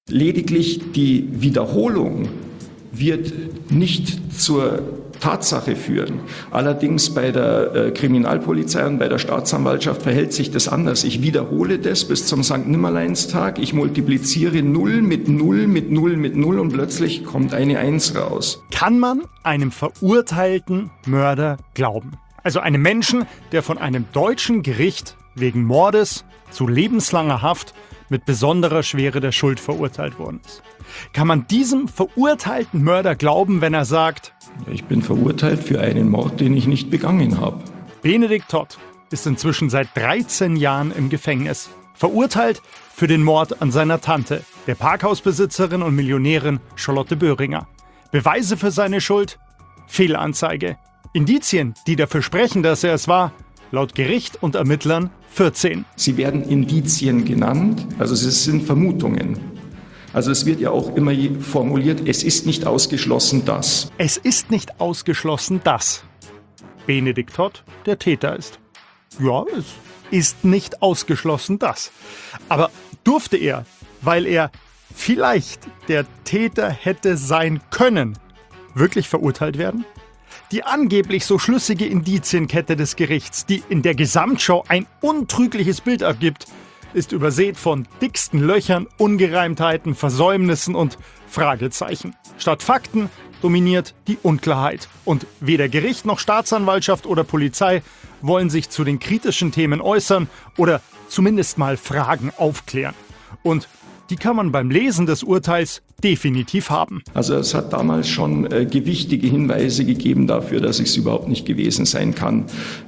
Lediglich die Wiederholung wird nicht zur Tatsache führen. Allerdings bei der Kriminalpolizei und bei der Staatsanwaltschaft verhält sich das anders. Ich wiederhole das bis zum Sankt-Nimmerleins-Tag. Ich multipliziere 0 mit 0 mit 0 mit 0 und plötzlich kommt eine 1 raus. Kann man einem verurteilten Mörder glauben? Also einem Menschen, der von einem deutschen Gericht wegen Mordes zu lebenslanger Haft mit besonderer Schwere der Schuld verurteilt worden ist. Kann man diesem verurteilten Mörder glauben, wenn er sagt: Ich bin verurteilt für einen Mord, den ich nicht begangen habe? Benedikt Todt ist inzwischen seit 13 Jahren im Gefängnis. Verurteilt für den Mord an seiner Tante, der Parkhausbesitzerin und Millionärin Charlotte Böhringer. Beweise für seine Schuld? Fehlanzeige. Indizien, die dafür sprechen, dass er es war, laut Gericht und Ermittlern 14. Sie werden Indizien genannt, also es sind Vermutungen. Also es wird ja auch immer formuliert, es ist nicht ausgeschlossen, dass. Es ist nicht ausgeschlossen, dass Benedikt Todt der Täter ist. Ja, es ist nicht ausgeschlossen, dass. Aber durfte er, weil er vielleicht der Täter hätte sein können, wirklich verurteilt werden? Die angeblich so schlüssige Indizienkette des Gerichts, die in der Gesamtschau ein untrügliches Bild abgibt, ist übersät von dicksten Löchern, Ungereimtheiten, Versäumnissen und Fragezeichen. Statt Fakten dominiert die Unklarheit. Und weder Gericht noch Staatsanwaltschaft oder Polizei wollen sich zu den kritischen Themen äußern oder zumindest mal Fragen aufklären. Und die kann man beim Lesen des Urteils definitiv haben. Also es hat damals schon gewichtige Hinweise gegeben dafür, dass es überhaupt nicht gewesen sein kann.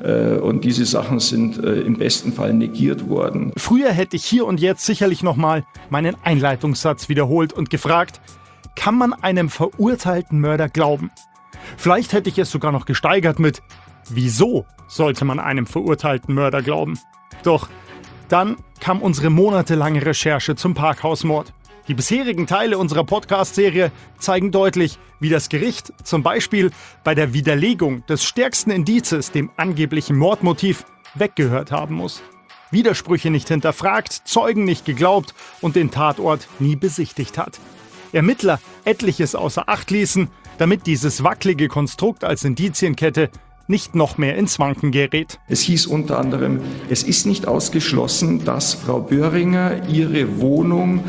Und diese Sachen sind im besten Fall negiert worden. Früher hätte ich hier und jetzt sicherlich nochmal meinen Einleitungssatz wiederholt und gefragt: Kann man einem verurteilten Mörder glauben? Vielleicht hätte ich es sogar noch gesteigert mit: Wieso sollte man einem verurteilten Mörder glauben? Doch dann kam unsere monatelange Recherche zum Parkhausmord. Die bisherigen Teile unserer Podcast-Serie zeigen deutlich, wie das Gericht zum Beispiel bei der Widerlegung des stärksten Indizes, dem angeblichen Mordmotiv, weggehört haben muss. Widersprüche nicht hinterfragt, Zeugen nicht geglaubt und den Tatort nie besichtigt hat. Ermittler etliches außer Acht ließen, damit dieses wackelige Konstrukt als Indizienkette nicht noch mehr ins Wanken gerät. Es hieß unter anderem, es ist nicht ausgeschlossen, dass Frau Böhringer ihre Wohnung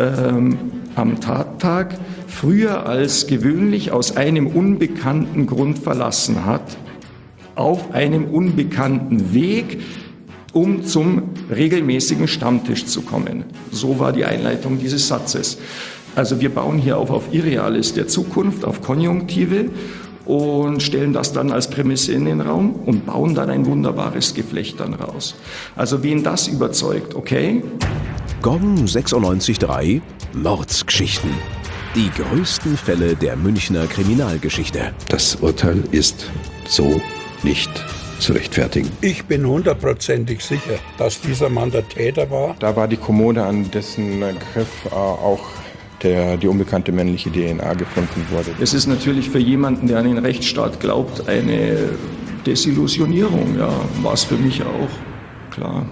am Tattag früher als gewöhnlich aus einem unbekannten Grund verlassen hat, auf einem unbekannten Weg, um zum regelmäßigen Stammtisch zu kommen. So war die Einleitung dieses Satzes. Also wir bauen hier auf Irreales der Zukunft, auf Konjunktive und stellen das dann als Prämisse in den Raum und bauen dann ein wunderbares Geflecht dann raus. Also wen das überzeugt, okay? Gong 96.3 Mordsgeschichten. Die größten Fälle der Münchner Kriminalgeschichte. Das Urteil ist so nicht zu rechtfertigen. Ich bin 100%ig sicher, dass dieser Mann der Täter war. Da war die Kommode, an dessen Griff auch die unbekannte männliche DNA gefunden wurde. Es ist natürlich für jemanden, der an den Rechtsstaat glaubt, eine Desillusionierung. Ja, war es für mich auch, klar.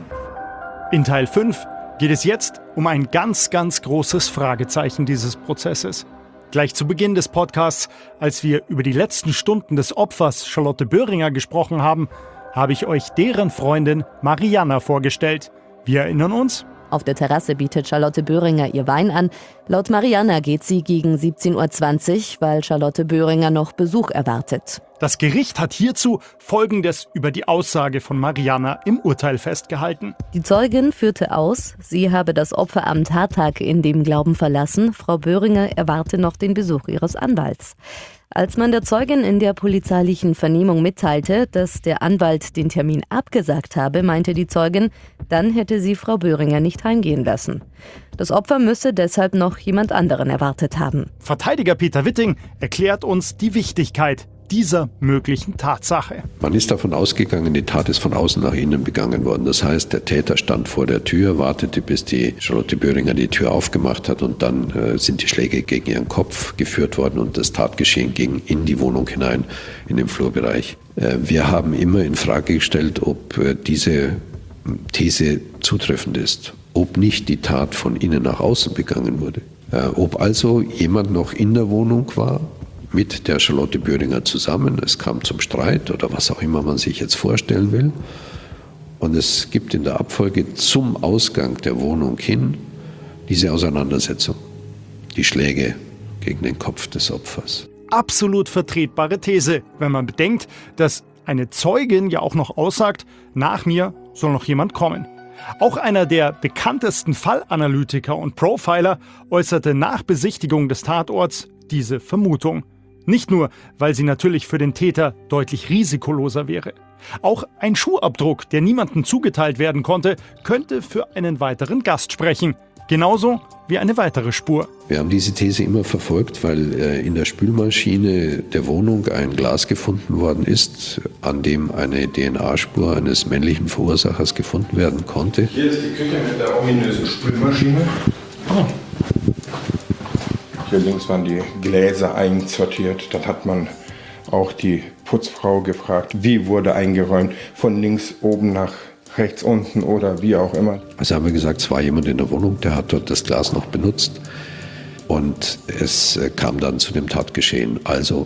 In Teil 5 geht es jetzt um ein ganz, ganz großes Fragezeichen dieses Prozesses. Gleich zu Beginn des Podcasts, als wir über die letzten Stunden des Opfers Charlotte Böhringer gesprochen haben, habe ich euch deren Freundin Marianna vorgestellt. Wir erinnern uns? Auf der Terrasse bietet Charlotte Böhringer ihr Wein an. Laut Marianna geht sie gegen 17.20 Uhr, weil Charlotte Böhringer noch Besuch erwartet. Das Gericht hat hierzu Folgendes über die Aussage von Marianna im Urteil festgehalten. Die Zeugin führte aus, sie habe das Opfer am Tattag in dem Glauben verlassen, Frau Böhringer erwarte noch den Besuch ihres Anwalts. Als man der Zeugin in der polizeilichen Vernehmung mitteilte, dass der Anwalt den Termin abgesagt habe, meinte die Zeugin, dann hätte sie Frau Böhringer nicht heimgehen lassen. Das Opfer müsse deshalb noch jemand anderen erwartet haben. Verteidiger Peter Witting erklärt uns die Wichtigkeit dieser möglichen Tatsache. Man ist davon ausgegangen, die Tat ist von außen nach innen begangen worden. Das heißt, der Täter stand vor der Tür, wartete, bis die Charlotte Böhringer die Tür aufgemacht hat und dann sind die Schläge gegen ihren Kopf geführt worden und das Tatgeschehen ging in die Wohnung hinein, in den Flurbereich. Wir haben immer in Frage gestellt, ob diese These zutreffend ist, ob nicht die Tat von innen nach außen begangen wurde. Ob also jemand noch in der Wohnung war, mit der Charlotte Böhringer zusammen, es kam zum Streit oder was auch immer man sich jetzt vorstellen will. Und es gibt in der Abfolge zum Ausgang der Wohnung hin diese Auseinandersetzung, die Schläge gegen den Kopf des Opfers. Absolut vertretbare These, wenn man bedenkt, dass eine Zeugin ja auch noch aussagt, nach mir soll noch jemand kommen. Auch einer der bekanntesten Fallanalytiker und Profiler äußerte nach Besichtigung des Tatorts diese Vermutung. Nicht nur, weil sie natürlich für den Täter deutlich risikoloser wäre. Auch ein Schuhabdruck, der niemandem zugeteilt werden konnte, könnte für einen weiteren Gast sprechen. Genauso wie eine weitere Spur. Wir haben diese These immer verfolgt, weil in der Spülmaschine der Wohnung ein Glas gefunden worden ist, an dem eine DNA-Spur eines männlichen Verursachers gefunden werden konnte. Hier ist die Küche mit der ominösen Spülmaschine. Hier links waren die Gläser einsortiert. Dann hat man auch die Putzfrau gefragt, wie wurde eingeräumt, von links oben nach rechts unten oder wie auch immer. Also haben wir gesagt, es war jemand in der Wohnung, der hat dort das Glas noch benutzt. Und es kam dann zu dem Tatgeschehen, also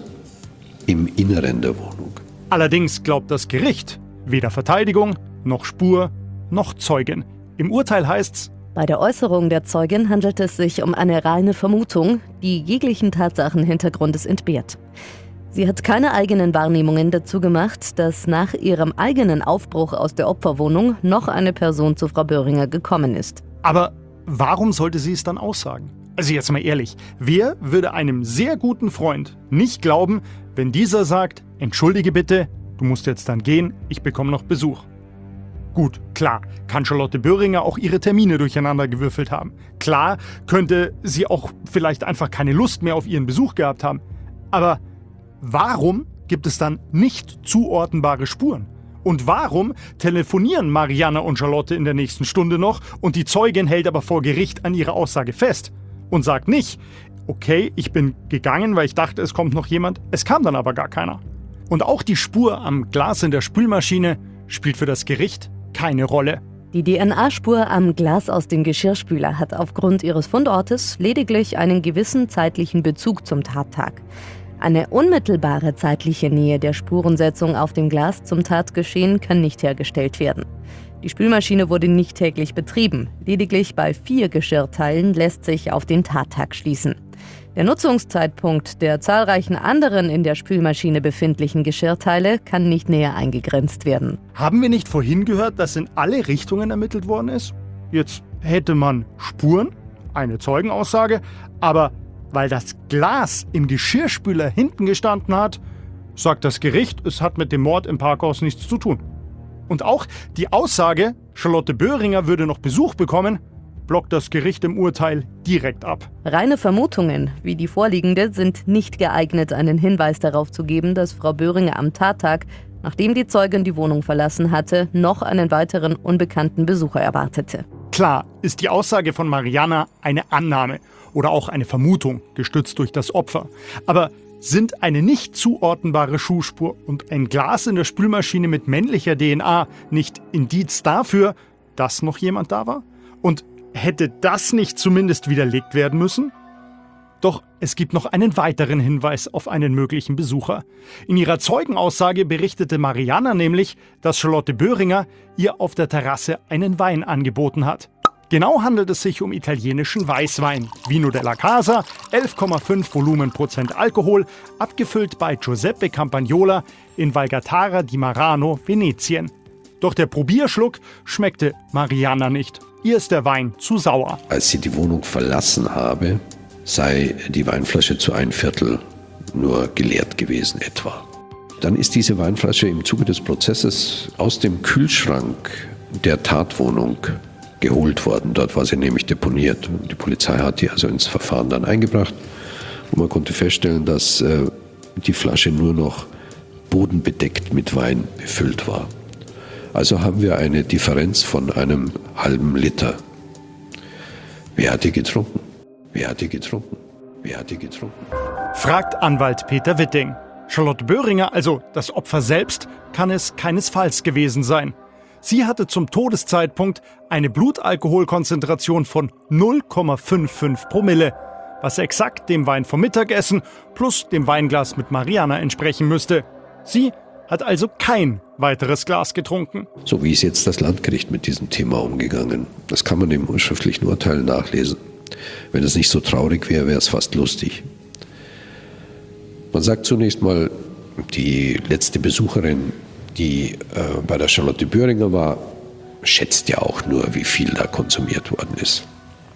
im Inneren der Wohnung. Allerdings glaubt das Gericht weder Verteidigung, noch Spur, noch Zeugen. Im Urteil heißt's: Bei der Äußerung der Zeugin handelt es sich um eine reine Vermutung, die jeglichen Tatsachenhintergrundes entbehrt. Sie hat keine eigenen Wahrnehmungen dazu gemacht, dass nach ihrem eigenen Aufbruch aus der Opferwohnung noch eine Person zu Frau Böhringer gekommen ist. Aber warum sollte sie es dann aussagen? Also jetzt mal ehrlich, wer würde einem sehr guten Freund nicht glauben, wenn dieser sagt, entschuldige bitte, du musst jetzt dann gehen, ich bekomme noch Besuch? Gut, klar, kann Charlotte Böhringer auch ihre Termine durcheinander gewürfelt haben. Klar, könnte sie auch vielleicht einfach keine Lust mehr auf ihren Besuch gehabt haben. Aber warum gibt es dann nicht zuordnenbare Spuren? Und warum telefonieren Marianna und Charlotte in der nächsten Stunde noch und die Zeugin hält aber vor Gericht an ihrer Aussage fest und sagt nicht, okay, ich bin gegangen, weil ich dachte, es kommt noch jemand, es kam dann aber gar keiner. Und auch die Spur am Glas in der Spülmaschine spielt für das Gericht keine Rolle. Die DNA-Spur am Glas aus dem Geschirrspüler hat aufgrund ihres Fundortes lediglich einen gewissen zeitlichen Bezug zum Tattag. Eine unmittelbare zeitliche Nähe der Spurensetzung auf dem Glas zum Tatgeschehen kann nicht hergestellt werden. Die Spülmaschine wurde nicht täglich betrieben. Lediglich bei 4 Geschirrteilen lässt sich auf den Tattag schließen. Der Nutzungszeitpunkt der zahlreichen anderen in der Spülmaschine befindlichen Geschirrteile kann nicht näher eingegrenzt werden. Haben wir nicht vorhin gehört, dass in alle Richtungen ermittelt worden ist? Jetzt hätte man Spuren, eine Zeugenaussage, aber weil das Glas im Geschirrspüler hinten gestanden hat, sagt das Gericht, es hat mit dem Mord im Parkhaus nichts zu tun. Und auch die Aussage, Charlotte Böhringer würde noch Besuch bekommen, blockt das Gericht im Urteil direkt ab. Reine Vermutungen, wie die vorliegende, sind nicht geeignet, einen Hinweis darauf zu geben, dass Frau Böhringer am Tattag, nachdem die Zeugin die Wohnung verlassen hatte, noch einen weiteren unbekannten Besucher erwartete. Klar ist die Aussage von Marianna eine Annahme oder auch eine Vermutung, gestützt durch das Opfer. Aber sind eine nicht zuordnenbare Schuhspur und ein Glas in der Spülmaschine mit männlicher DNA nicht Indiz dafür, dass noch jemand da war? Und hätte das nicht zumindest widerlegt werden müssen? Doch es gibt noch einen weiteren Hinweis auf einen möglichen Besucher. In ihrer Zeugenaussage berichtete Marianna nämlich, dass Charlotte Böhringer ihr auf der Terrasse einen Wein angeboten hat. Genau handelt es sich um italienischen Weißwein, Vino della Casa, 11,5 Volumenprozent Alkohol, abgefüllt bei Giuseppe Campagnola in Valgatara di Marano, Venetien. Doch der Probierschluck schmeckte Marianna nicht. Ihr ist der Wein zu sauer. Als sie die Wohnung verlassen habe, sei die Weinflasche zu 1/4 nur geleert gewesen etwa. Dann ist diese Weinflasche im Zuge des Prozesses aus dem Kühlschrank der Tatwohnung geholt worden. Dort war sie nämlich deponiert. Die Polizei hat die also ins Verfahren dann eingebracht und man konnte feststellen, dass die Flasche nur noch bodenbedeckt mit Wein befüllt war. Also haben wir eine Differenz von einem halben Liter. Wer hat die getrunken? Wer hat die getrunken? Wer hat die getrunken? Fragt Anwalt Peter Witting. Charlotte Böhringer, also das Opfer selbst, kann es keinesfalls gewesen sein. Sie hatte zum Todeszeitpunkt eine Blutalkoholkonzentration von 0,55 Promille. was exakt dem Wein vom Mittagessen plus dem Weinglas mit Mariana entsprechen müsste. Sie hat also kein weiteres Glas getrunken. So wie ist jetzt das Landgericht mit diesem Thema umgegangen? Das kann man im schriftlichen Urteil nachlesen. Wenn es nicht so traurig wäre, wäre es fast lustig. Man sagt zunächst mal, die letzte Besucherin, die bei der Charlotte Böhringer war, schätzt ja auch nur, wie viel da konsumiert worden ist.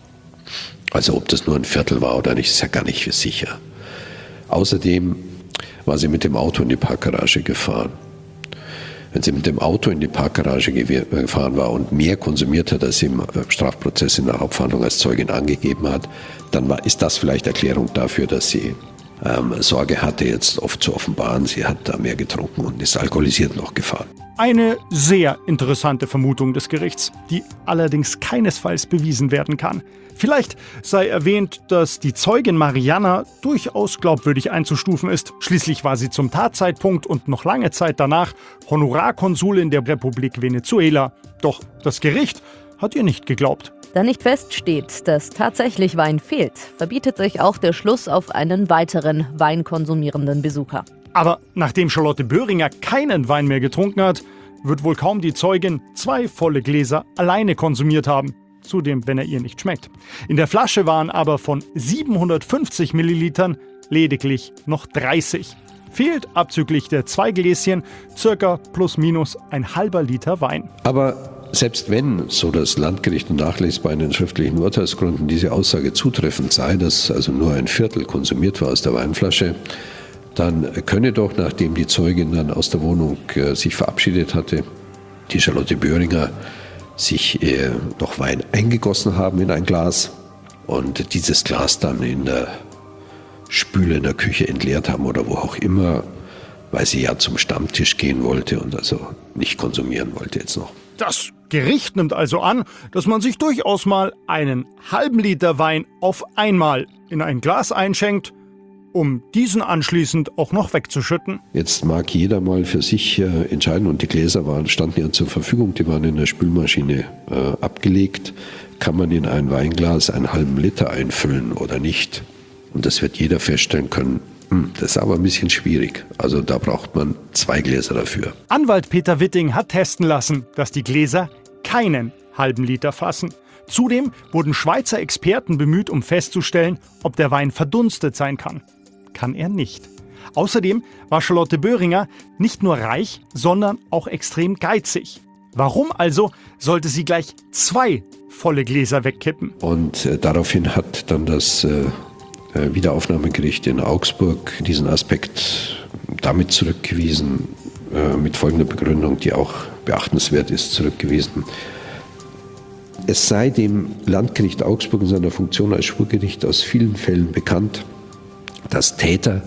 Also ob das nur ein Viertel war oder nicht, ist ja gar nicht sicher. Außerdem war sie mit dem Auto in die Parkgarage gefahren. Wenn sie mit dem Auto in die Parkgarage gefahren war und mehr konsumiert hat, als sie im Strafprozess in der Hauptverhandlung als Zeugin angegeben hat, dann ist das vielleicht Erklärung dafür, dass sie Sorge hatte, jetzt oft zu offenbaren, sie hat da mehr getrunken und ist alkoholisiert noch gefahren. Eine sehr interessante Vermutung des Gerichts, die allerdings keinesfalls bewiesen werden kann. Vielleicht sei erwähnt, dass die Zeugin Mariana durchaus glaubwürdig einzustufen ist. Schließlich war sie zum Tatzeitpunkt und noch lange Zeit danach Honorarkonsulin der Republik Venezuela. Doch das Gericht hat ihr nicht geglaubt. Da nicht feststeht, dass tatsächlich Wein fehlt, verbietet sich auch der Schluss auf einen weiteren weinkonsumierenden Besucher. Aber nachdem Charlotte Böhringer keinen Wein mehr getrunken hat, wird wohl kaum die Zeugin 2 volle Gläser alleine konsumiert haben. Zudem, wenn er ihr nicht schmeckt. In der Flasche waren aber von 750 Millilitern lediglich noch 30. Fehlt abzüglich der 2 Gläschen circa plus minus ein halber Liter Wein. Aber selbst wenn, so das Landgericht nachlesbar in den schriftlichen Urteilsgründen, diese Aussage zutreffend sei, dass also nur ein Viertel konsumiert war aus der Weinflasche, dann könne doch, nachdem die Zeugin dann aus der Wohnung sich verabschiedet hatte, die Charlotte Böhringer sich noch Wein eingegossen haben in ein Glas und dieses Glas dann in der Spüle in der Küche entleert haben oder wo auch immer, weil sie ja zum Stammtisch gehen wollte und also nicht konsumieren wollte jetzt noch. Das Gericht nimmt also an, dass man sich durchaus mal einen halben Liter Wein auf einmal in ein Glas einschenkt, um diesen anschließend auch noch wegzuschütten. Jetzt mag jeder mal für sich entscheiden und die Gläser standen ja zur Verfügung, die waren in der Spülmaschine abgelegt. Kann man in ein Weinglas einen halben Liter einfüllen oder nicht? Und das wird jeder feststellen können. Das ist aber ein bisschen schwierig. Also da braucht man 2 Gläser dafür. Anwalt Peter Witting hat testen lassen, dass die Gläser keinen halben Liter fassen. Zudem wurden Schweizer Experten bemüht, um festzustellen, ob der Wein verdunstet sein kann. Kann er nicht. Außerdem war Charlotte Böhringer nicht nur reich, sondern auch extrem geizig. Warum also sollte sie gleich 2 volle Gläser wegkippen? Und daraufhin hat dann das Wiederaufnahmegericht in Augsburg diesen Aspekt damit zurückgewiesen, mit folgender Begründung, die auch beachtenswert ist, zurückgewiesen. Es sei dem Landgericht Augsburg in seiner Funktion als Schwurgericht aus vielen Fällen bekannt, dass Täter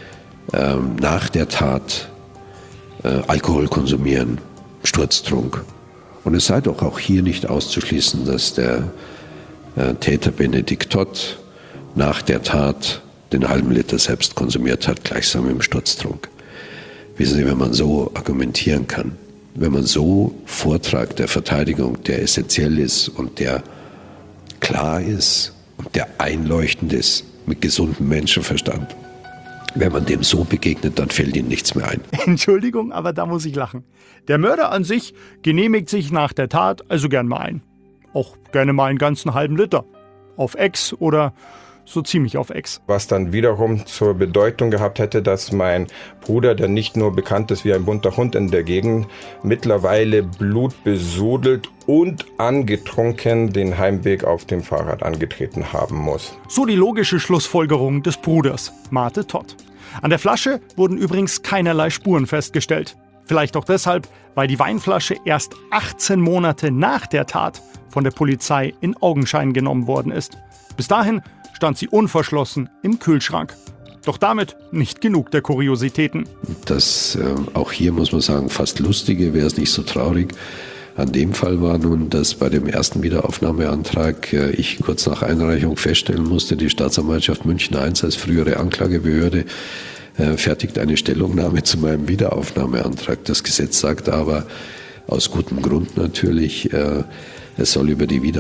nach der Tat Alkohol konsumieren, Sturztrunk. Und es sei doch auch hier nicht auszuschließen, dass der Täter Benedikt Todt nach der Tat den halben Liter selbst konsumiert hat, gleichsam im Sturztrunk. Wissen Sie, wenn man so argumentieren kann, wenn man so Vortrag der Verteidigung, der essentiell ist und der klar ist und der einleuchtend ist, mit gesundem Menschenverstand, wenn man dem so begegnet, dann fällt Ihnen nichts mehr ein. Entschuldigung, aber da muss ich lachen. Der Mörder an sich genehmigt sich nach der Tat also gern mal ein. Auch gerne mal einen ganzen halben Liter. Auf Ex oder so ziemlich auf Ex. Was dann wiederum zur Bedeutung gehabt hätte, dass mein Bruder, der nicht nur bekannt ist wie ein bunter Hund in der Gegend, mittlerweile blutbesudelt und angetrunken den Heimweg auf dem Fahrrad angetreten haben muss. So die logische Schlussfolgerung des Bruders, Mate Todt. An der Flasche wurden übrigens keinerlei Spuren festgestellt. Vielleicht auch deshalb, weil die Weinflasche erst 18 Monate nach der Tat von der Polizei in Augenschein genommen worden ist. Bis dahin stand sie unverschlossen im Kühlschrank. Doch damit nicht genug der Kuriositäten. Das auch hier muss man sagen, fast Lustige, wäre es nicht so traurig. An dem Fall war nun, dass bei dem ersten Wiederaufnahmeantrag ich kurz nach Einreichung feststellen musste, die Staatsanwaltschaft München I als frühere Anklagebehörde fertigt eine Stellungnahme zu meinem Wiederaufnahmeantrag. Das Gesetz sagt aber, aus gutem Grund natürlich, Es soll über einen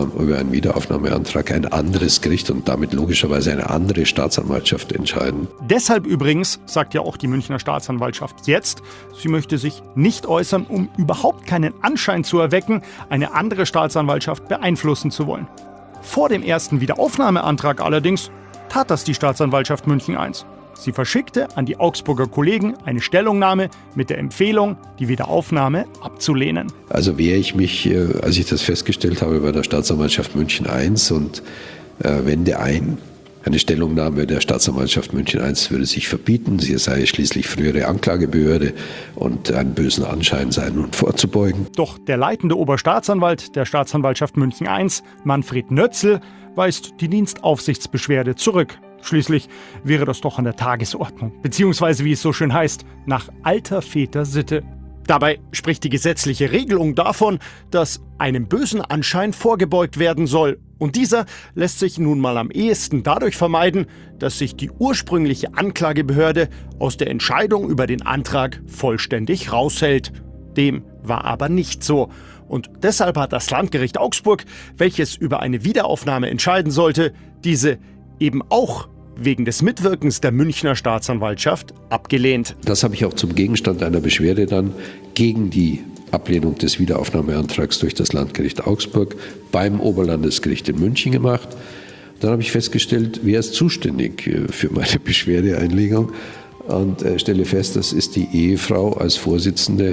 Wiederaufnahmeantrag ein anderes Gericht und damit logischerweise eine andere Staatsanwaltschaft entscheiden. Deshalb übrigens, sagt ja auch die Münchner Staatsanwaltschaft jetzt, sie möchte sich nicht äußern, um überhaupt keinen Anschein zu erwecken, eine andere Staatsanwaltschaft beeinflussen zu wollen. Vor dem ersten Wiederaufnahmeantrag allerdings tat das die Staatsanwaltschaft München I. Sie verschickte an die Augsburger Kollegen eine Stellungnahme mit der Empfehlung, die Wiederaufnahme abzulehnen. Also wehre ich mich, als ich das festgestellt habe, bei der Staatsanwaltschaft München I und wende ein. Eine Stellungnahme der Staatsanwaltschaft München I würde sich verbieten. Sie sei schließlich frühere Anklagebehörde und einen bösen Anschein sei nun vorzubeugen. Doch der leitende Oberstaatsanwalt der Staatsanwaltschaft München I, Manfred Nötzl, weist die Dienstaufsichtsbeschwerde zurück. Schließlich wäre das doch an der Tagesordnung, beziehungsweise, wie es so schön heißt, nach alter Väter Sitte. Dabei spricht die gesetzliche Regelung davon, dass einem bösen Anschein vorgebeugt werden soll. Und dieser lässt sich nun mal am ehesten dadurch vermeiden, dass sich die ursprüngliche Anklagebehörde aus der Entscheidung über den Antrag vollständig raushält. Dem war aber nicht so. Und deshalb hat das Landgericht Augsburg, welches über eine Wiederaufnahme entscheiden sollte, diese eben auch wegen des Mitwirkens der Münchner Staatsanwaltschaft abgelehnt. Das habe ich auch zum Gegenstand einer Beschwerde dann gegen die Ablehnung des Wiederaufnahmeantrags durch das Landgericht Augsburg beim Oberlandesgericht in München gemacht. Dann habe ich festgestellt, wer ist zuständig für meine Beschwerdeeinlegung und stelle fest, das ist die Ehefrau als Vorsitzende,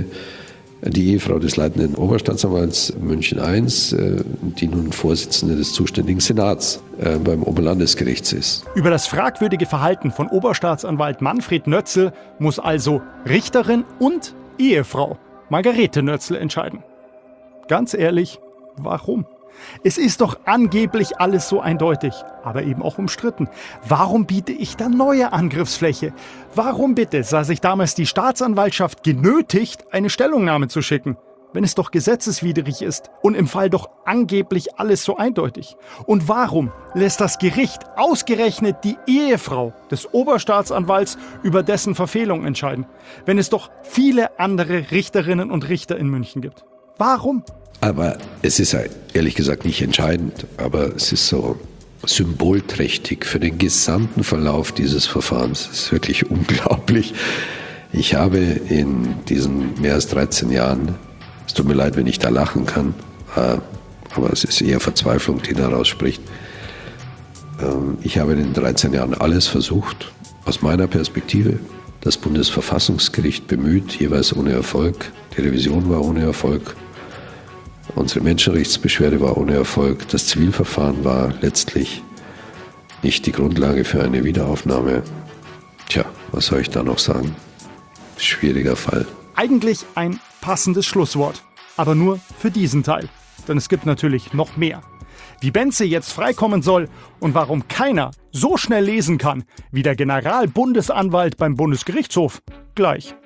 die Ehefrau des leitenden Oberstaatsanwalts München I, die nun Vorsitzende des zuständigen Senats beim Oberlandesgericht ist. Über das fragwürdige Verhalten von Oberstaatsanwalt Manfred Nötzl muss also Richterin und Ehefrau Margarete Nötzl entscheiden. Ganz ehrlich, warum? Es ist doch angeblich alles so eindeutig, aber eben auch umstritten. Warum biete ich da neue Angriffsfläche? Warum bitte sah sich damals die Staatsanwaltschaft genötigt, eine Stellungnahme zu schicken, wenn es doch gesetzeswidrig ist und im Fall doch angeblich alles so eindeutig? Und warum lässt das Gericht ausgerechnet die Ehefrau des Oberstaatsanwalts über dessen Verfehlung entscheiden, wenn es doch viele andere Richterinnen und Richter in München gibt? Warum? Aber es ist ehrlich gesagt nicht entscheidend, aber es ist so symbolträchtig für den gesamten Verlauf dieses Verfahrens. Es ist wirklich unglaublich. Ich habe in diesen mehr als 13 Jahren, es tut mir leid, wenn ich da lachen kann, aber es ist eher Verzweiflung, die daraus spricht. Ich habe in den 13 Jahren alles versucht, aus meiner Perspektive. Das Bundesverfassungsgericht bemüht, jeweils ohne Erfolg. Die Revision war ohne Erfolg. Unsere Menschenrechtsbeschwerde war ohne Erfolg. Das Zivilverfahren war letztlich nicht die Grundlage für eine Wiederaufnahme. Tja, was soll ich da noch sagen? Schwieriger Fall. Eigentlich ein passendes Schlusswort, aber nur für diesen Teil. Denn es gibt natürlich noch mehr. Wie Benze jetzt freikommen soll und warum keiner so schnell lesen kann wie der Generalbundesanwalt beim Bundesgerichtshof, gleich.